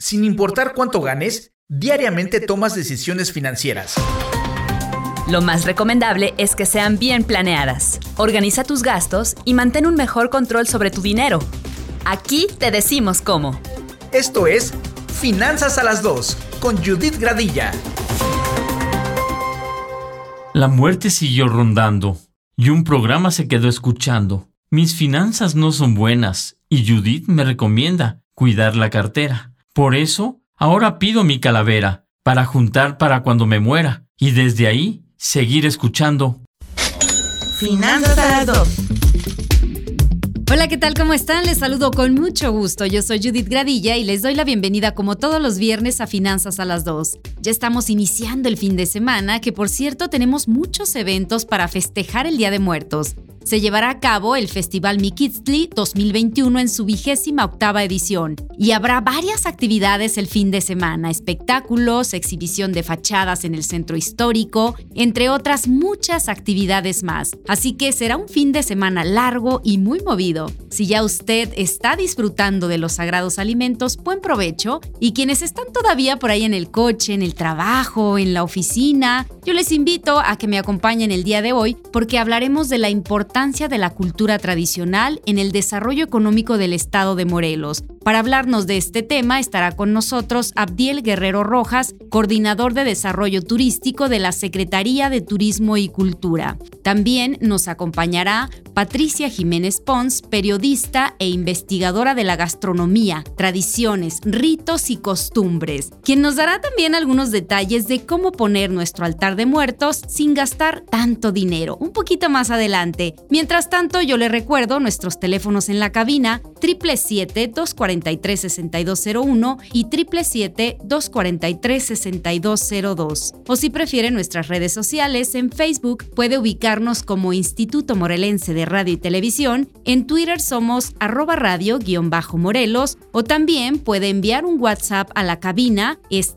Sin importar cuánto ganes, diariamente tomas decisiones financieras. Lo más recomendable es que sean bien planeadas. Organiza tus gastos y mantén un mejor control sobre tu dinero. Aquí te decimos cómo. Esto es Finanzas a las 2 con Judith Gradilla. La muerte siguió rondando y un programa se quedó escuchando. Mis finanzas no son buenas y Judith me recomienda cuidar la cartera. Por eso, ahora pido mi calavera para juntar para cuando me muera y desde ahí seguir escuchando. Finanzas a las 2. Hola, ¿qué tal? ¿Cómo están? Les saludo con mucho gusto. Yo soy Judith Gradilla y les doy la bienvenida como todos los viernes a Finanzas a las 2. Ya estamos iniciando el fin de semana, que por cierto tenemos muchos eventos para festejar el Día de Muertos. Se llevará a cabo el Festival Miquistli 2021 en su 28ª edición y habrá varias actividades el fin de semana, espectáculos, exhibición de fachadas en el centro histórico, entre otras muchas actividades más. Así que será un fin de semana largo y muy movido. Si ya usted está disfrutando de los sagrados alimentos, buen provecho, y quienes están todavía por ahí en el coche, en el trabajo, en la oficina, yo les invito a que me acompañen el día de hoy porque hablaremos de la importancia de la cultura tradicional en el desarrollo económico del estado de Morelos. Para hablarnos de este tema estará con nosotros Abdiel Guerrero Rojas, coordinador de desarrollo turístico de la Secretaría de Turismo y Cultura. También nos acompañará Patricia Jiménez Pons, periodista e investigadora de la gastronomía, tradiciones, ritos y costumbres, quien nos dará también algunos detalles de cómo poner nuestro altar de muertos sin gastar tanto dinero, un poquito más adelante. Mientras tanto, yo le recuerdo nuestros teléfonos en la cabina 777-243-6201 y 777-243-6202. O si prefiere nuestras redes sociales, en Facebook puede ubicarnos como Instituto Morelense de Radio y Televisión, en Twitter somos @radio_morelos o también puede enviar un WhatsApp a la cabina, es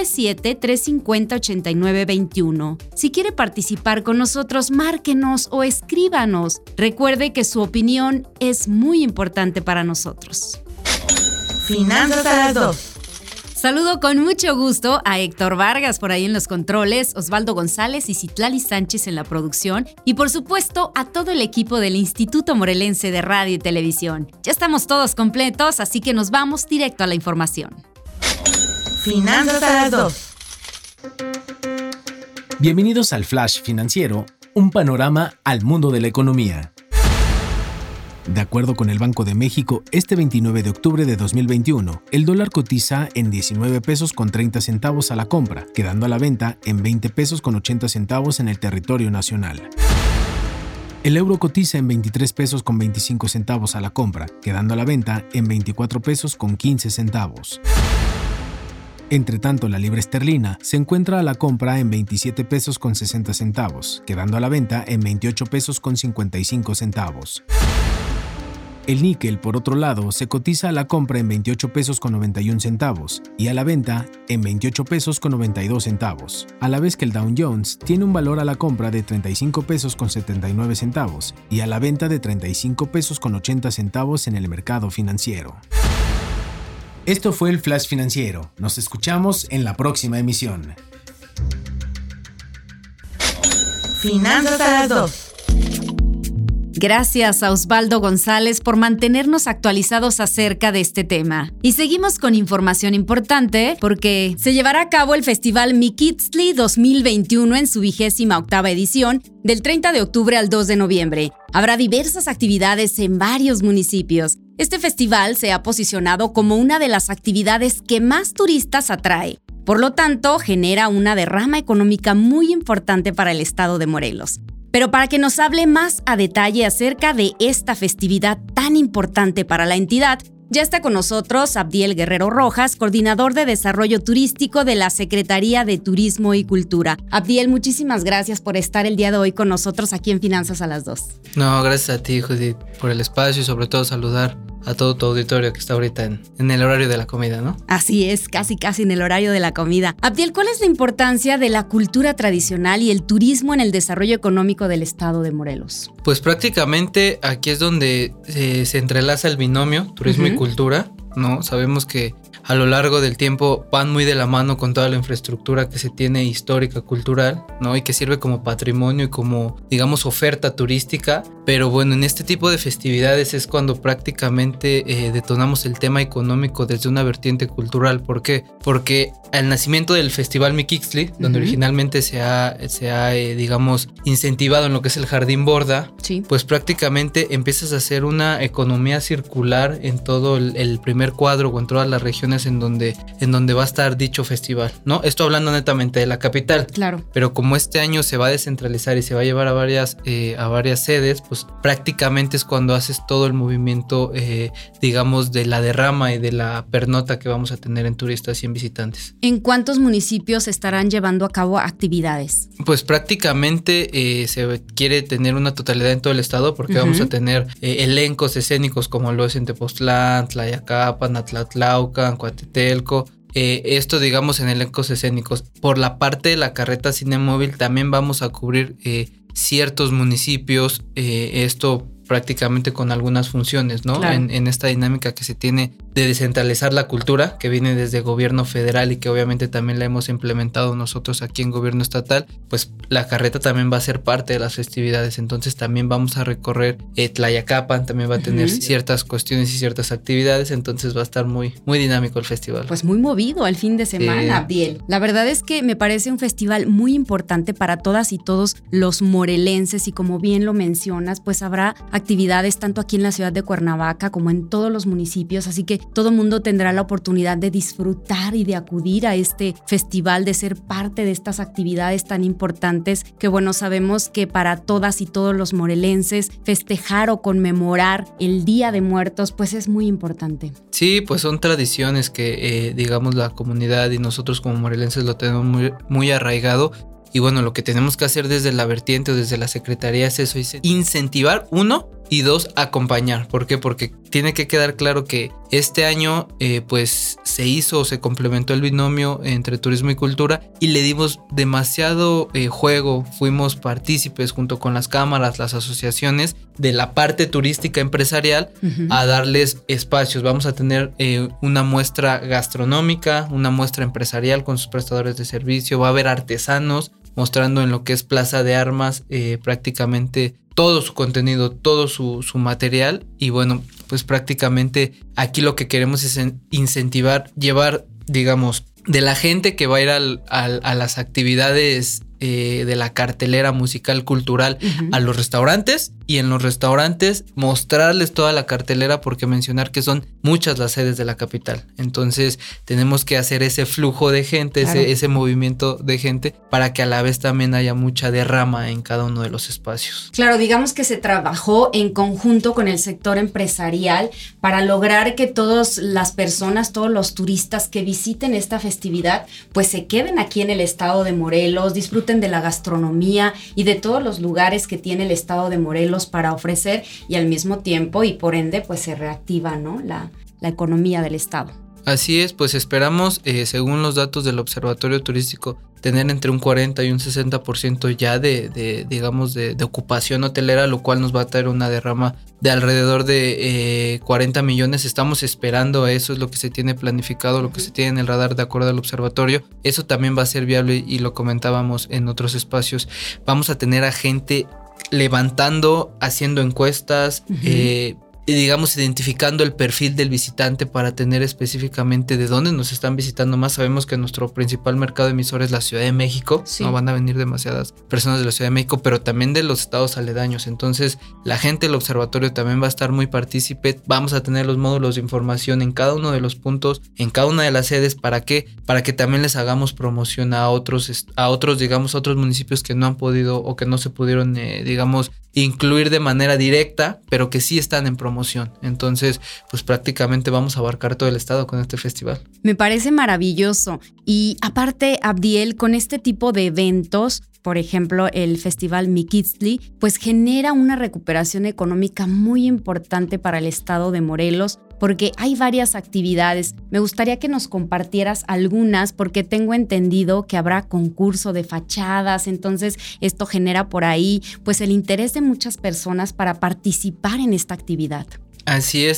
777-350-8921. Si quiere participar con nosotros, márquenos o escríbanos. Recuerde que su opinión es muy importante para nosotros. Finanzas a las 2. Saludo con mucho gusto a Héctor Vargas por ahí en los controles, Osvaldo González y Citlali Sánchez en la producción y por supuesto a todo el equipo del Instituto Morelense de Radio y Televisión. Ya estamos todos completos, así que nos vamos directo a la información. Finanzas a las 2. Bienvenidos al Flash Financiero, un panorama al mundo de la economía. De acuerdo con el Banco de México, este 29 de octubre de 2021, el dólar cotiza en 19 pesos con 30 centavos a la compra, quedando a la venta en 20 pesos con 80 centavos en el territorio nacional. El euro cotiza en 23 pesos con 25 centavos a la compra, quedando a la venta en 24 pesos con 15 centavos. Entre tanto, la libra esterlina se encuentra a la compra en 27 pesos con 60 centavos, quedando a la venta en 28 pesos con 55 centavos. El níquel, por otro lado, se cotiza a la compra en 28 pesos con 91 centavos y a la venta en 28 pesos con 92 centavos, a la vez que el Dow Jones tiene un valor a la compra de 35 pesos con 79 centavos y a la venta de 35 pesos con 80 centavos en el mercado financiero. Esto fue el Flash Financiero. Nos escuchamos en la próxima emisión. Finanzas a las 2. Gracias a Osvaldo González por mantenernos actualizados acerca de este tema. Y seguimos con información importante porque se llevará a cabo el Festival Miquistli 2021 en su 28ª edición del 30 de octubre al 2 de noviembre. Habrá diversas actividades en varios municipios. Este festival se ha posicionado como una de las actividades que más turistas atrae. Por lo tanto, genera una derrama económica muy importante para el estado de Morelos. Pero para que nos hable más a detalle acerca de esta festividad tan importante para la entidad, ya está con nosotros Abdiel Guerrero Rojas, coordinador de desarrollo turístico de la Secretaría de Turismo y Cultura. Abdiel, muchísimas gracias por estar el día de hoy con nosotros aquí en Finanzas a las 2. No, gracias a ti, Judith, por el espacio y sobre todo saludar a todo tu auditorio que está ahorita en el horario de la comida, ¿no? Así es, casi en el horario de la comida. Abdiel, ¿cuál es la importancia de la cultura tradicional y el turismo en el desarrollo económico del estado de Morelos? Pues prácticamente aquí es donde se entrelaza el binomio turismo y cultura, ¿no? Sabemos que a lo largo del tiempo van muy de la mano con toda la infraestructura que se tiene histórica, cultural, ¿no? Y que sirve como patrimonio y como, digamos, oferta turística. Pero bueno, en este tipo de festividades es cuando prácticamente detonamos el tema económico desde una vertiente cultural. ¿Por qué? Porque al nacimiento del Festival Mixquihtli, donde originalmente se ha digamos, incentivado en lo que es el Jardín Borda, pues prácticamente empiezas a hacer una economía circular en todo el primer cuadro o en todas las regiones en donde va a estar dicho festival, ¿no? Esto hablando netamente de la capital. Claro. Pero como este año se va a descentralizar y se va a llevar a varias sedes, pues prácticamente es cuando haces todo el movimiento, digamos, de la derrama y de la pernota que vamos a tener en turistas y en visitantes. ¿En cuántos municipios estarán llevando a cabo actividades? Pues prácticamente se quiere tener una totalidad en todo el estado porque vamos a tener elencos escénicos como lo es en Tepoztlán, Tlayacapan, Atlatlaucan, Coatetelco. Esto, digamos, en elencos escénicos. Por la parte de la carreta Cinemóvil también vamos a cubrir ciertos municipios, esto prácticamente con algunas funciones, ¿no? Claro. En esta dinámica que se tiene de descentralizar la cultura, que viene desde gobierno federal y que obviamente también la hemos implementado nosotros aquí en gobierno estatal, pues la carreta también va a ser parte de las festividades. Entonces también vamos a recorrer Tlayacapan, también va a tener ciertas cuestiones y ciertas actividades, entonces va a estar muy, muy dinámico el festival. Pues muy movido el fin de semana, Abdiel. La verdad es que me parece un festival muy importante para todas y todos los morelenses, y como bien lo mencionas, pues habrá actividades tanto aquí en la ciudad de Cuernavaca como en todos los municipios, así que todo mundo tendrá la oportunidad de disfrutar y de acudir a este festival, de ser parte de estas actividades tan importantes que, bueno, sabemos que para todas y todos los morelenses festejar o conmemorar el Día de Muertos pues es muy importante. Sí, pues son tradiciones que digamos la comunidad y nosotros como morelenses lo tenemos muy, muy arraigado. Y bueno, lo que tenemos que hacer desde la vertiente o desde la secretaría es eso, es incentivar, 1, y 2, acompañar. ¿Por qué? Porque tiene que quedar claro que este año pues se complementó el binomio entre turismo y cultura y le dimos demasiado juego, fuimos partícipes junto con las cámaras, las asociaciones de la parte turística empresarial a darles espacios. Vamos a tener una muestra gastronómica, una muestra empresarial con sus prestadores de servicio, va a haber artesanos mostrando en lo que es Plaza de Armas prácticamente todo su contenido, todo su material. Y bueno, pues prácticamente aquí lo que queremos es incentivar, llevar, digamos, de la gente que va a ir a las actividades de la cartelera musical cultural a los restaurantes, y en los restaurantes mostrarles toda la cartelera, porque mencionar que son muchas las sedes de la capital. Entonces tenemos que hacer ese flujo de gente, claro, ese movimiento de gente, para que a la vez también haya mucha derrama en cada uno de los espacios. Claro, digamos que se trabajó en conjunto con el sector empresarial para lograr que todas las personas, todos los turistas que visiten esta festividad, pues se queden aquí en el estado de Morelos, disfruten de la gastronomía y de todos los lugares que tiene el estado de Morelos para ofrecer, y al mismo tiempo y por ende pues se reactiva, ¿no?, la economía del estado. Así es, pues esperamos, según los datos del Observatorio Turístico, tener entre un 40 y un 60% ya de ocupación hotelera, lo cual nos va a traer una derrama de alrededor de 40 millones. Estamos esperando eso, es lo que se tiene planificado, lo que se tiene en el radar de acuerdo al observatorio. Eso también va a ser viable y lo comentábamos en otros espacios. Vamos a tener a gente levantando, haciendo encuestas, digamos, identificando el perfil del visitante para tener específicamente de dónde nos están visitando más. Sabemos que nuestro principal mercado emisor es la Ciudad de México, sí, no van a venir demasiadas personas de la Ciudad de México, pero también de los estados aledaños. Entonces la gente del observatorio también va a estar muy partícipe. Vamos a tener los módulos de información en cada uno de los puntos, en cada una de las sedes. ¿Para qué? Para que también les hagamos promoción a otros, digamos, otros municipios que no han podido o que no se pudieron, digamos, incluir de manera directa, pero que sí están en promoción. Entonces, pues prácticamente vamos a abarcar todo el estado con este festival. Me parece maravilloso. Y aparte, Abdiel, con este tipo de eventos, por ejemplo, el Festival Mixquihtli, pues genera una recuperación económica muy importante para el estado de Morelos, porque hay varias actividades. Me gustaría que nos compartieras algunas, porque tengo entendido que habrá concurso de fachadas, entonces esto genera por ahí pues el interés de muchas personas para participar en esta actividad. Así es.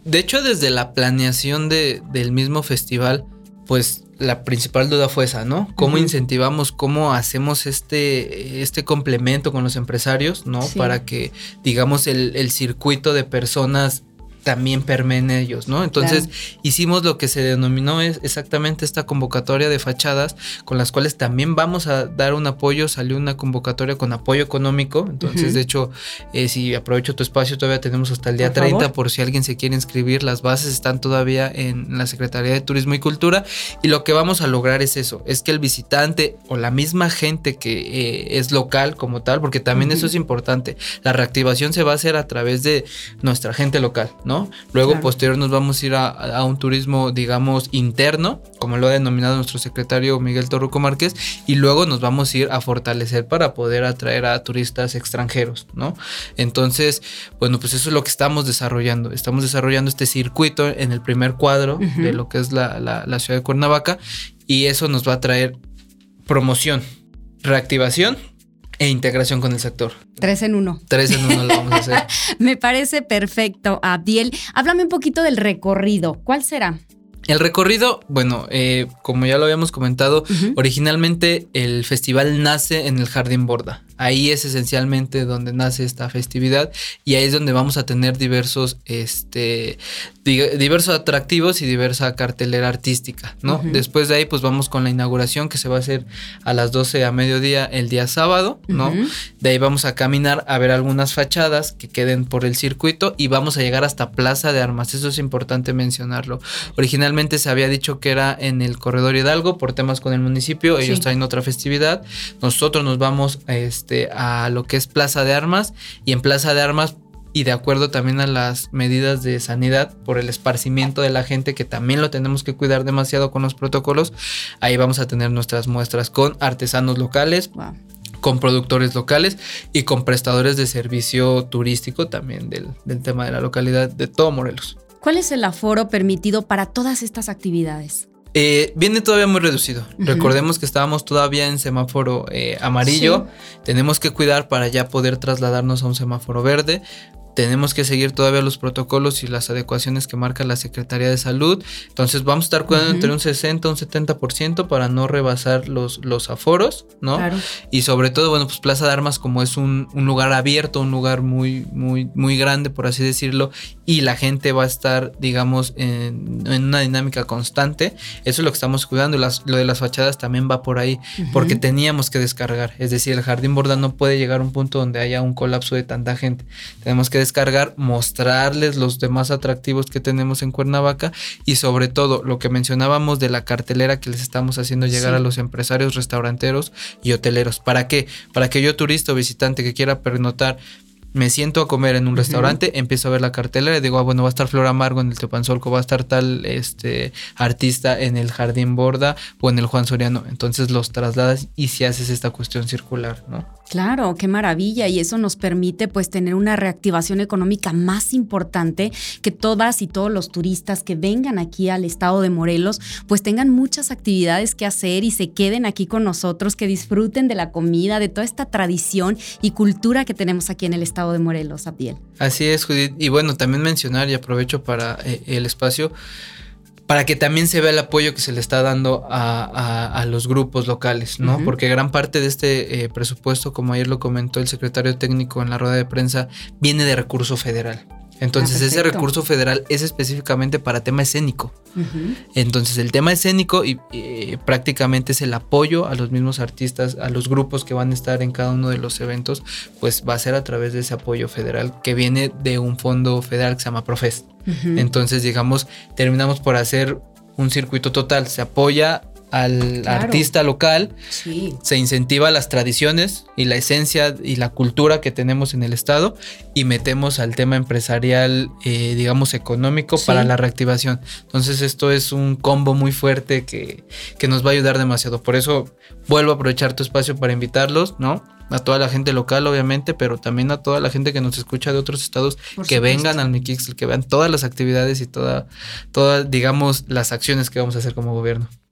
de hecho, desde la planeación del mismo festival, pues la principal duda fue esa, ¿no? ¿Cómo incentivamos, cómo hacemos este complemento con los empresarios, ¿no? Sí. Para que, digamos, el circuito de personas también permeen ellos, ¿no? Entonces hicimos lo que se denominó exactamente esta convocatoria de fachadas, con las cuales también vamos a dar un apoyo. Salió una convocatoria con apoyo económico. Entonces, de hecho, si aprovecho tu espacio, todavía tenemos hasta el día 30 por si alguien se quiere inscribir. Las bases están todavía en la Secretaría de Turismo y Cultura, y lo que vamos a lograr es eso, es que el visitante o la misma gente que es local como tal, porque también eso es importante, la reactivación se va a hacer a través de nuestra gente local, ¿no? Luego, posterior, nos vamos a ir a un turismo, digamos, interno, como lo ha denominado nuestro secretario Miguel Torruco Márquez, y luego nos vamos a ir a fortalecer para poder atraer a turistas extranjeros, ¿no? Entonces, bueno, pues eso es lo que estamos desarrollando. Estamos desarrollando este circuito en el primer cuadro de lo que es la ciudad de Cuernavaca, y eso nos va a traer promoción, reactivación e integración con el sector. 3 en 1. 3 en 1 lo vamos a hacer. Me parece perfecto, Abdiel. Háblame un poquito del recorrido. ¿Cuál será? El recorrido, bueno, como ya lo habíamos comentado, originalmente el festival nace en el Jardín Borda. Ahí es esencialmente donde nace esta festividad, y ahí es donde vamos a tener diversos atractivos y diversa cartelera artística, ¿no? Después de ahí, pues vamos con la inauguración, que se va a hacer a las 12 a mediodía el día sábado, ¿no? De ahí vamos a caminar a ver algunas fachadas que queden por el circuito, y vamos a llegar hasta Plaza de Armas. Eso es importante mencionarlo. Originalmente se había dicho que era en el Corredor Hidalgo, por temas con el municipio. Ellos traen otra festividad. Nosotros nos vamos a lo que es Plaza de Armas, y en Plaza de Armas, y de acuerdo también a las medidas de sanidad por el esparcimiento de la gente, que también lo tenemos que cuidar demasiado con los protocolos, ahí vamos a tener nuestras muestras con artesanos locales, con productores locales y con prestadores de servicio turístico también del tema de la localidad de todo Morelos. ¿Cuál es el aforo permitido para todas estas actividades? Viene todavía muy reducido. Recordemos que estábamos todavía en semáforo amarillo. Tenemos que cuidar para ya poder trasladarnos a un semáforo verde. Tenemos que seguir todavía los protocolos y las adecuaciones que marca la Secretaría de Salud. Entonces vamos a estar cuidando entre un 60 y un 70% para no rebasar los aforos, ¿no? Claro. Y sobre todo, bueno, pues Plaza de Armas, como es un lugar abierto, un lugar muy, muy, muy grande, por así decirlo, y la gente va a estar, digamos, en una dinámica constante. Eso es lo que estamos cuidando. Lo de las fachadas también va por ahí, porque teníamos que descargar. Es decir, el Jardín Borda no puede llegar a un punto donde haya un colapso de tanta gente. Tenemos que descargar, mostrarles los demás atractivos que tenemos en Cuernavaca, y sobre todo lo que mencionábamos de la cartelera que les estamos haciendo llegar a los empresarios, restauranteros y hoteleros. ¿Para qué? Para que yo, turista o visitante que quiera pernoctar, me siento a comer en un restaurante, empiezo a ver la cartelera y digo, bueno, va a estar Flor Amargo en el Teopanzolco, va a estar tal artista en el Jardín Borda o en el Juan Soriano. Entonces los trasladas y si haces esta cuestión circular, ¿no? Claro, qué maravilla, y eso nos permite pues tener una reactivación económica más importante, que todas y todos los turistas que vengan aquí al estado de Morelos pues tengan muchas actividades que hacer y se queden aquí con nosotros, que disfruten de la comida, de toda esta tradición y cultura que tenemos aquí en el estado de Morelos, Abdiel. Así es, Judith, y bueno, también mencionar, y aprovecho para el espacio, para que también se vea el apoyo que se le está dando a los grupos locales, ¿no? Porque gran parte de este presupuesto, como ayer lo comentó el secretario técnico en la rueda de prensa, viene de recurso federal. Entonces ese recurso federal es específicamente para tema escénico. Entonces el tema escénico y prácticamente es el apoyo a los mismos artistas, a los grupos que van a estar en cada uno de los eventos, pues va a ser a través de ese apoyo federal que viene de un fondo federal que se llama Profest. Entonces, digamos, terminamos por hacer un circuito total. Se apoya al artista local, se incentiva las tradiciones y la esencia y la cultura que tenemos en el estado, y metemos al tema empresarial, digamos, económico para la reactivación. Entonces esto es un combo muy fuerte que nos va a ayudar demasiado. Por eso vuelvo a aprovechar tu espacio para invitarlos, ¿no? A toda la gente local, obviamente, pero también a toda la gente que nos escucha de otros estados, que vengan al Miquixtl, que vean todas las actividades y todas, digamos, las acciones que vamos a hacer como gobierno.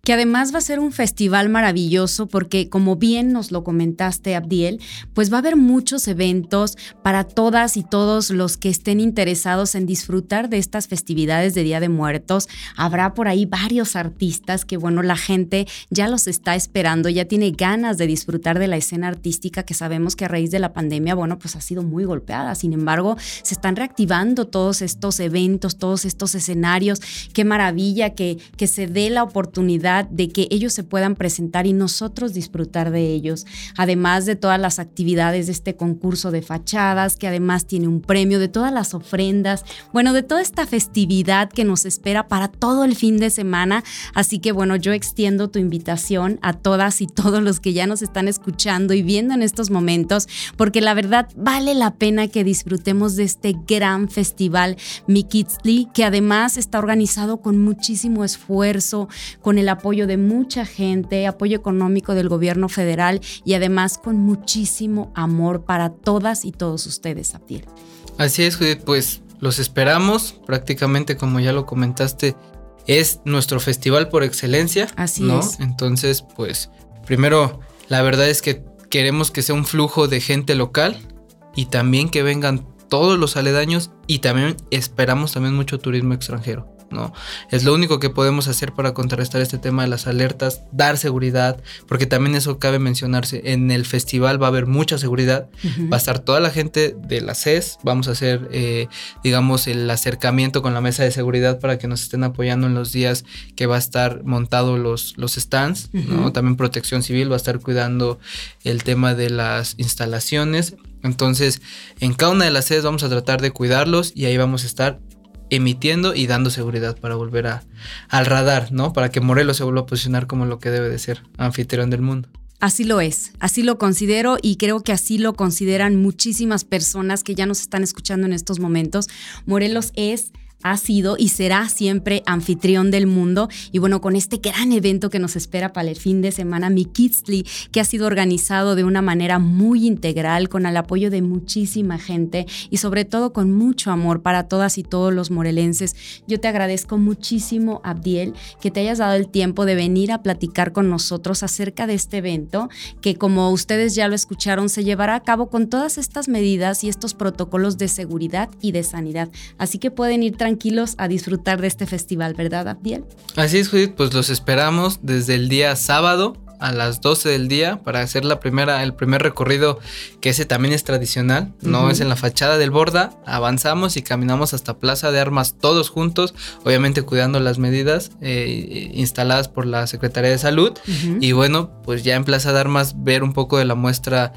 que además va a ser un festival maravilloso porque, como bien nos lo comentaste, Abdiel, pues va a haber muchos eventos para todas y todos los que estén interesados en disfrutar de estas festividades de Día de Muertos. Habrá por ahí varios artistas que, bueno, la gente ya los está esperando, ya tiene ganas de disfrutar de la escena artística que sabemos que a raíz de la pandemia, bueno, pues ha sido muy golpeada. Sin embargo, se están reactivando todos estos eventos, todos estos escenarios. Qué maravilla que se dé la oportunidad de que ellos se puedan presentar y nosotros disfrutar de ellos. Además de todas las actividades de este concurso de fachadas, que además tiene un premio, de todas las ofrendas, bueno, de toda esta festividad que nos espera para todo el fin de semana. Así que, bueno, yo extiendo tu invitación a todas y todos los que ya nos están escuchando y viendo en estos momentos, porque la verdad vale la pena que disfrutemos de este gran festival Mikitzli, que además está organizado con muchísimo esfuerzo, con el apoyo de mucha gente, apoyo económico del gobierno federal y además con muchísimo amor para todas y todos ustedes, Abdiel. Así es, Judith, pues los esperamos, prácticamente como ya lo comentaste, es nuestro festival por excelencia. Así ¿no? es. Entonces, pues, primero, la verdad es que queremos que sea un flujo de gente local y también que vengan todos los aledaños y también esperamos también mucho turismo extranjero, ¿no? Es lo único que podemos hacer para contrarrestar este tema de las alertas, dar seguridad, porque también eso cabe mencionarse, en el festival va a haber mucha seguridad, va a estar toda la gente de la CES, vamos a hacer, digamos, el acercamiento con la mesa de seguridad para que nos estén apoyando en los días que va a estar montado los stands, ¿no? También Protección Civil va a estar cuidando el tema de las instalaciones. Entonces, en cada una de las sedes vamos a tratar de cuidarlos y ahí vamos a estar emitiendo y dando seguridad para volver al radar, ¿no? Para que Morelos se vuelva a posicionar como lo que debe de ser, anfitrión del mundo. Así lo es, así lo considero y creo que así lo consideran muchísimas personas que ya nos están escuchando en estos momentos. Morelos ha sido y será siempre anfitrión del mundo. Y bueno, con este gran evento que nos espera para el fin de semana, Mikitzli, que ha sido organizado de una manera muy integral, con el apoyo de muchísima gente y sobre todo con mucho amor para todas y todos los morelenses. Yo te agradezco muchísimo, Abdiel, que te hayas dado el tiempo de venir a platicar con nosotros acerca de este evento, que como ustedes ya lo escucharon, se llevará a cabo con todas estas medidas y estos protocolos de seguridad y de sanidad. Así que pueden ir tranquilos a disfrutar de este festival, ¿verdad, Abdiel? Así es, Judith, pues los esperamos desde el día sábado a las 12 del día para hacer el primer recorrido, que ese también es tradicional, ¿no? Es en la fachada del Borda, avanzamos y caminamos hasta Plaza de Armas todos juntos, obviamente cuidando las medidas instaladas por la Secretaría de Salud. Y bueno, pues ya en Plaza de Armas ver un poco de la muestra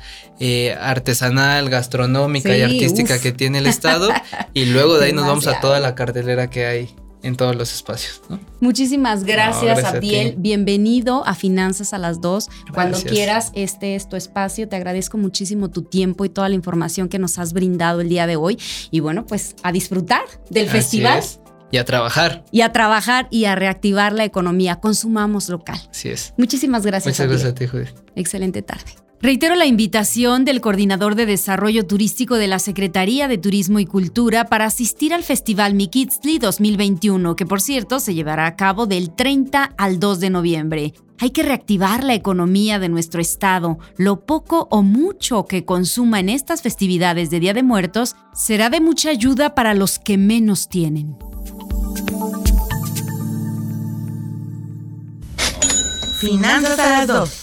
artesanal, gastronómica y artística que tiene el estado y luego de ahí nos vamos a toda la cartelera que hay en todos los espacios, ¿no? Muchísimas gracias, Abdiel. Bienvenido a Finanzas a las 2. Cuando quieras, este es tu espacio. Te agradezco muchísimo tu tiempo y toda la información que nos has brindado el día de hoy. Y bueno, pues a disfrutar del festival. Y a trabajar. Y a trabajar y a reactivar la economía. Consumamos local. Así es. Muchísimas gracias, Muchas gracias a ti, Judith. Excelente tarde. Reitero la invitación del Coordinador de Desarrollo Turístico de la Secretaría de Turismo y Cultura para asistir al Festival Mikitzli 2021, que por cierto se llevará a cabo del 30 al 2 de noviembre. Hay que reactivar la economía de nuestro estado. Lo poco o mucho que consuma en estas festividades de Día de Muertos será de mucha ayuda para los que menos tienen. Finanzas a las 2.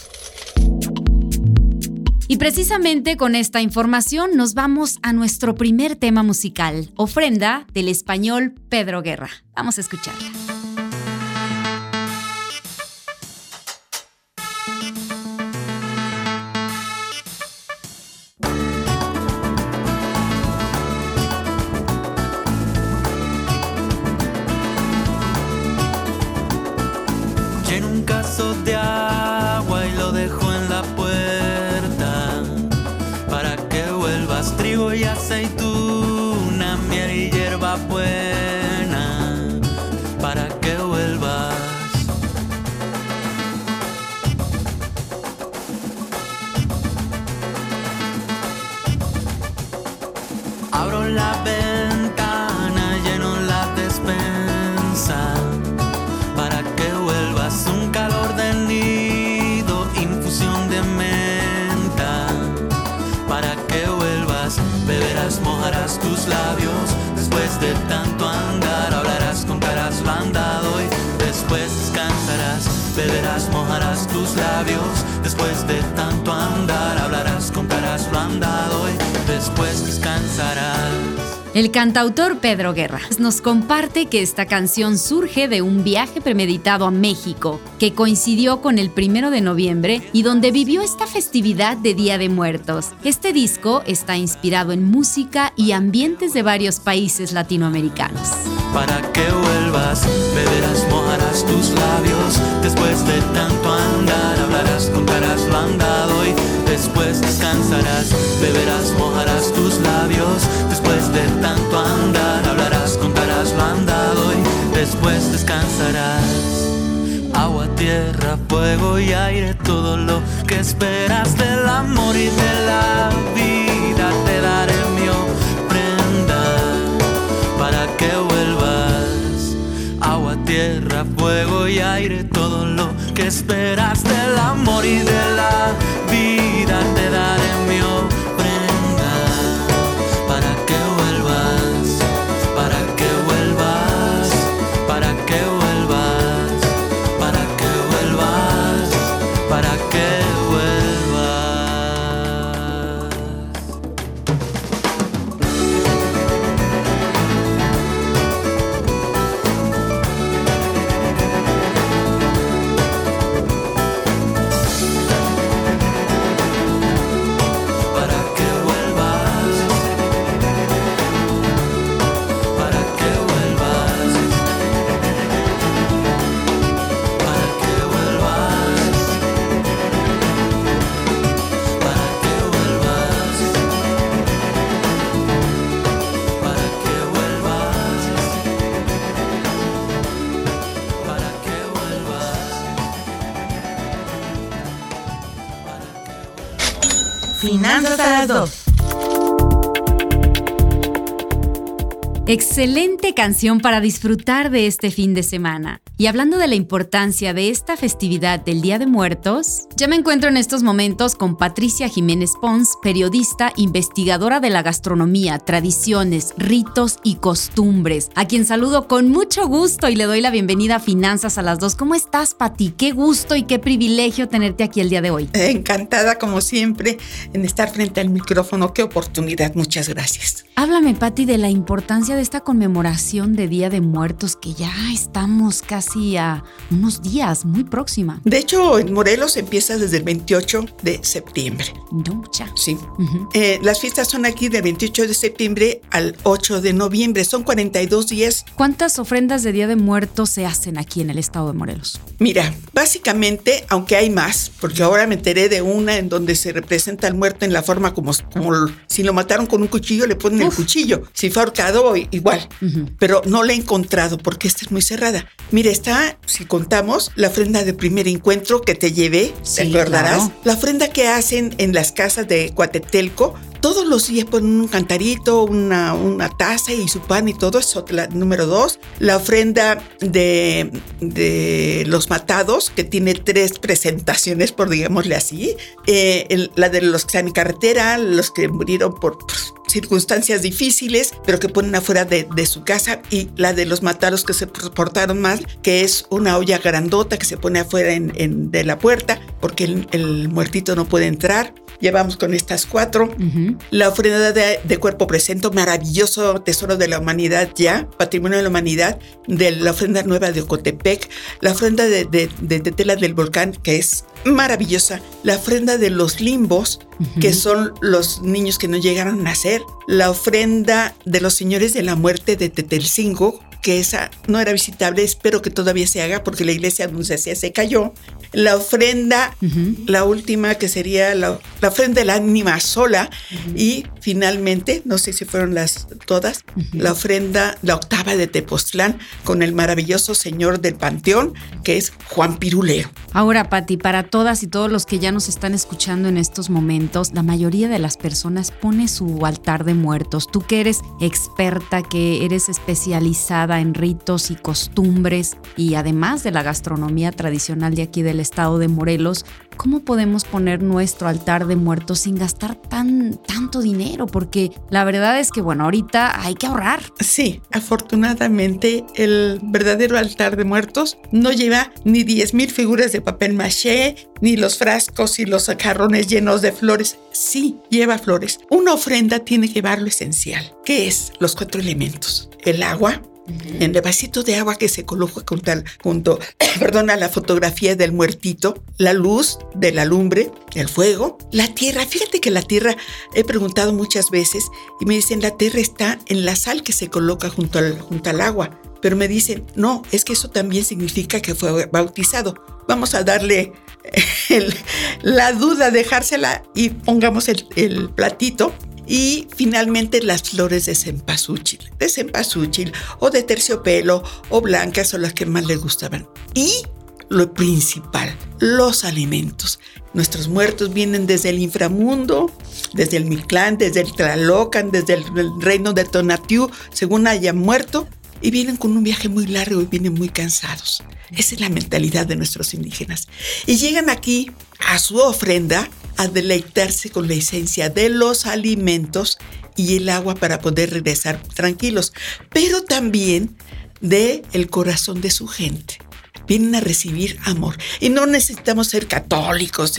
Y precisamente con esta información nos vamos a nuestro primer tema musical, Ofrenda, del español Pedro Guerra. Vamos a escucharla. Lleno un caso de agua y lo dejo en la puerta para que vuelvas, trigo y aceituna, miel y hierba buena, para que vuelvas. Abro la ventana, lleno la despensa para que vuelvas, un calor tus labios. Después de tanto andar, hablarás, contarás lo andado y después descansarás. Beberás, mojarás tus labios. Después de tanto andar, hablarás, contarás lo andado y después descansarás. El cantautor Pedro Guerra nos comparte que esta canción surge de un viaje premeditado a México, que coincidió con el 1 de noviembre y donde vivió esta festividad de Día de Muertos. Este disco está inspirado en música y ambientes de varios países latinoamericanos. Para que vuelvas, beberás, mojarás tus labios. Después de tanto andar, hablarás, contarás lo andado y después descansarás. Beberás, mojarás tus labios. Después de tanto andar, hablarás, contarás lo andado y después descansarás. Agua, tierra, fuego y aire, todo lo que esperas del amor y de la vida te daré mi ofrenda para que vuelvas. Agua, tierra, fuego y aire, todo lo que esperas del amor y de la vida te daré mi ofrenda para que vuelvas, para que vuelvas, para que vuelvas, para que vuelvas, para que vuelvas. Finanzas a las 2. Excelente canción para disfrutar de este fin de semana. Y hablando de la importancia de esta festividad del Día de Muertos, ya me encuentro en estos momentos con Patricia Jiménez Pons, periodista, investigadora de la gastronomía, tradiciones, ritos y costumbres, a quien saludo con mucho gusto y le doy la bienvenida a Finanzas a las 2. ¿Cómo estás, Pati? Qué gusto y qué privilegio tenerte aquí el día de hoy. Encantada, como siempre, en estar frente al micrófono. Qué oportunidad. Muchas gracias. Háblame, Pati, de la importancia de esta conmemoración de Día de Muertos, que ya estamos casi a unos días, muy próxima. De hecho, en Morelos empieza desde el 28 de septiembre. No, ya. Sí. Las fiestas son aquí del 28 de septiembre al 8 de noviembre. Son 42 días. ¿Cuántas ofrendas de Día de Muertos se hacen aquí en el estado de Morelos? Mira, básicamente, aunque hay más, porque ahora me enteré de una en donde se representa al muerto en la forma como si lo mataron con un cuchillo, le ponen el cuchillo. Si fue ahorcado, igual. Pero no la he encontrado porque esta es muy cerrada. Mira, está, si contamos, la ofrenda de primer encuentro que te llevé, ¿te acordarás? Claro. La ofrenda que hacen en las casas de Coatetelco. Todos los días ponen un cantarito, una taza y su pan y todo eso. La número 2, la ofrenda de los matados, que tiene 3 presentaciones, por digámosle así. La de los que están en carretera, los que murieron por circunstancias difíciles, pero que ponen afuera de su casa, y la de los matados que se portaron mal, que es una olla grandota que se pone afuera de la puerta, porque el muertito no puede entrar. Llevamos con estas 4. La ofrenda de cuerpo presente, maravilloso tesoro de la humanidad ya, patrimonio de la humanidad, de la ofrenda nueva de Ocotepec, la ofrenda de tela del volcán, que es maravillosa, la ofrenda de los limbos, que son los niños que no llegaron a nacer, la ofrenda de los señores de la muerte de Tetelcingo, que esa no era visitable, espero que todavía se haga porque la iglesia donde se hacía se cayó. La ofrenda, la última, que sería la ofrenda de la ánima sola, y finalmente, no sé si fueron todas, la ofrenda, la octava de Tepoztlán, con el maravilloso señor del panteón, que es Juan Pirulero. Ahora, Pati, para todas y todos los que ya nos están escuchando en estos momentos, la mayoría de las personas pone su altar de muertos. Tú que eres experta, que eres especializada basada en ritos y costumbres y además de la gastronomía tradicional de aquí del estado de Morelos, ¿cómo podemos poner nuestro altar de muertos sin gastar tanto dinero? Porque la verdad es que, bueno, ahorita hay que ahorrar. Sí, afortunadamente el verdadero altar de muertos no lleva ni 10,000 figuras de papel maché, ni los frascos y los jarrones llenos de flores. Sí, lleva flores. Una ofrenda tiene que llevar lo esencial, que es los 4 elementos. El agua, en el vasito de agua que se coloca junto a la fotografía del muertito, la luz de la lumbre, el fuego, la tierra. Fíjate que la tierra, he preguntado muchas veces y me dicen la tierra está en la sal que se coloca junto al agua. Pero me dicen, no, es que eso también significa que fue bautizado. Vamos a darle la duda, dejársela y pongamos el platito. Y finalmente las flores de cempasúchil o de terciopelo o blancas son las que más les gustaban. Y lo principal, los alimentos. Nuestros muertos vienen desde el inframundo, desde el Mictlán, desde el Tlalocan, desde el reino de Tonatiuh, según hayan muerto, y vienen con un viaje muy largo y vienen muy cansados. Esa es la mentalidad de nuestros indígenas. Y llegan aquí a su ofrenda a deleitarse con la esencia de los alimentos y el agua para poder regresar tranquilos, pero también del corazón de su gente. Vienen a recibir amor. Y no necesitamos ser católicos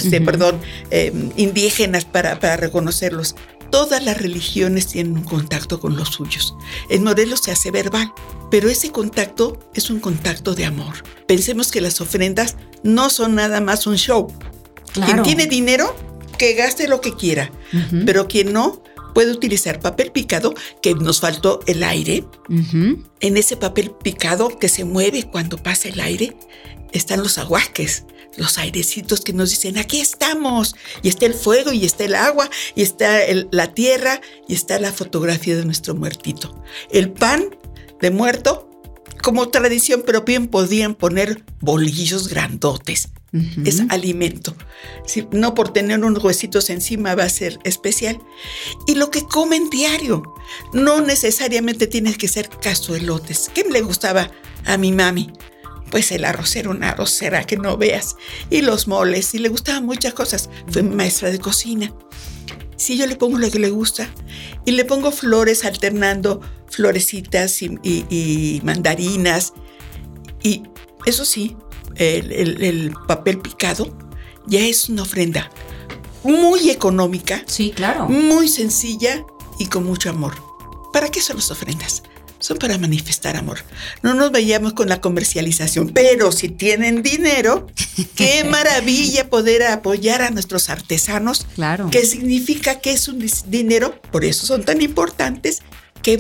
indígenas para reconocerlos. Todas las religiones tienen un contacto con los suyos. En Morelos se hace verbal, pero ese contacto es un contacto de amor. Pensemos que las ofrendas no son nada más un show. Claro. Quien tiene dinero, que gaste lo que quiera, pero quien no, puede utilizar papel picado, que nos faltó el aire. En ese papel picado que se mueve cuando pasa el aire, están los aguaques, los airecitos que nos dicen, aquí estamos. Y está el fuego, y está el agua, y está la tierra, y está la fotografía de nuestro muertito. El pan de muerto, como tradición, pero bien podían poner bolillos grandotes. Es alimento. Si, no por tener unos huesitos encima va a ser especial. Y lo que comen diario, no necesariamente tiene que ser cazuelotes. ¿Qué le gustaba a mi mami? Pues el arroz era una arrocera que no veas. Y los moles, y le gustaban muchas cosas. Fue maestra de cocina. Si yo le pongo lo que le gusta y le pongo flores alternando florecitas y mandarinas, y eso sí, el papel picado ya es una ofrenda muy económica, sí, claro, muy sencilla y con mucho amor. ¿Para qué son las ofrendas? Son para manifestar amor. No nos vayamos con la comercialización, pero si tienen dinero, qué maravilla poder apoyar a nuestros artesanos. Claro. Que significa que es un dinero, por eso son tan importantes, que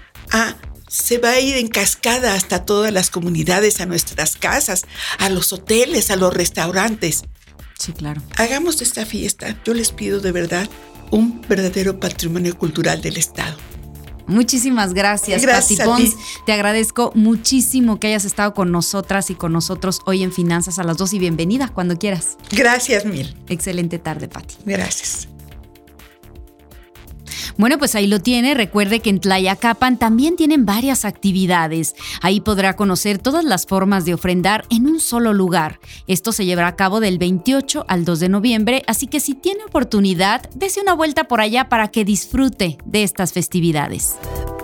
se va a ir en cascada hasta todas las comunidades, a nuestras casas, a los hoteles, a los restaurantes. Sí, claro. Hagamos de esta fiesta, yo les pido de verdad, un verdadero patrimonio cultural del Estado. Muchísimas gracias, Pati Pons. Te agradezco muchísimo que hayas estado con nosotras y con nosotros hoy en Finanzas a las 2 y bienvenida cuando quieras. Gracias mil. Excelente tarde, Pati. Gracias. Bueno, pues ahí lo tiene. Recuerde que en Tlayacapan también tienen varias actividades. Ahí podrá conocer todas las formas de ofrendar en un solo lugar. Esto se llevará a cabo del 28 al 2 de noviembre, así que si tiene oportunidad, dése una vuelta por allá para que disfrute de estas festividades.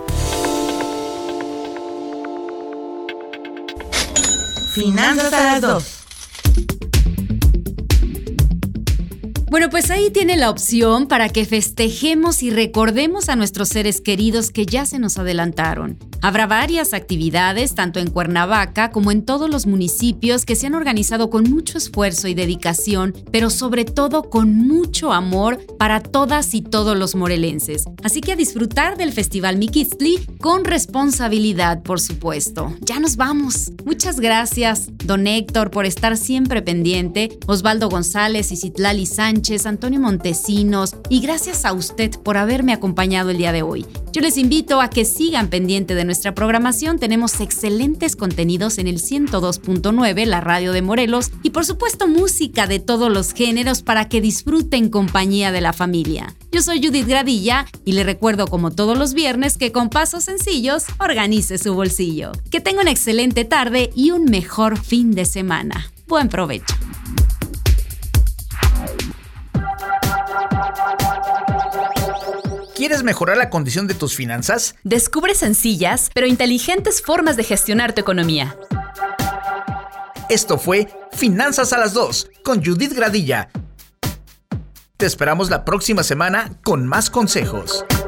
Finanzas a las 2. Bueno, pues ahí tiene la opción para que festejemos y recordemos a nuestros seres queridos que ya se nos adelantaron. Habrá varias actividades, tanto en Cuernavaca como en todos los municipios que se han organizado con mucho esfuerzo y dedicación, pero sobre todo con mucho amor para todas y todos los morelenses. Así que a disfrutar del Festival Miquistli con responsabilidad, por supuesto. Ya nos vamos. Muchas gracias, don Héctor, por estar siempre pendiente, Osvaldo González y Citlali Sánchez, Antonio Montesinos, y gracias a usted por haberme acompañado el día de hoy. Yo les invito a que sigan pendiente de nuestra programación. Tenemos excelentes contenidos en el 102.9, la radio de Morelos, y por supuesto música de todos los géneros para que disfruten compañía de la familia. Yo soy Judith Gradilla y le recuerdo como todos los viernes que con pasos sencillos organice su bolsillo. Que tenga una excelente tarde y un mejor fin de semana. Buen provecho. ¿Quieres mejorar la condición de tus finanzas? Descubre sencillas pero inteligentes formas de gestionar tu economía. Esto fue Finanzas a las 2 con Judith Gradilla. Te esperamos la próxima semana con más consejos.